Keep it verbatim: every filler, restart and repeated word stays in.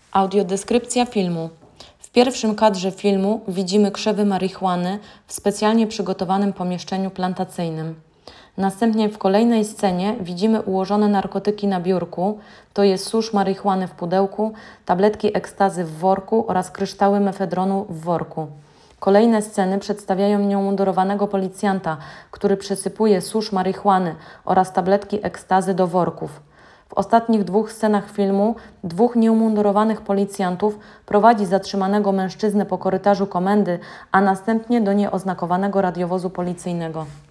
Audiodeskrypcja filmu. W pierwszym kadrze filmu widzimy krzewy marihuany w specjalnie przygotowanym pomieszczeniu plantacyjnym. Następnie w kolejnej scenie widzimy ułożone narkotyki na biurku, to jest susz marihuany w pudełku, tabletki ekstazy w worku oraz kryształy mefedronu w worku. Kolejne sceny przedstawiają nieumundorowanego policjanta, który przysypuje susz marihuany oraz tabletki ekstazy do worków. W ostatnich dwóch scenach filmu dwóch nieumundurowanych policjantów prowadzi zatrzymanego mężczyznę po korytarzu komendy, a następnie do nieoznakowanego radiowozu policyjnego.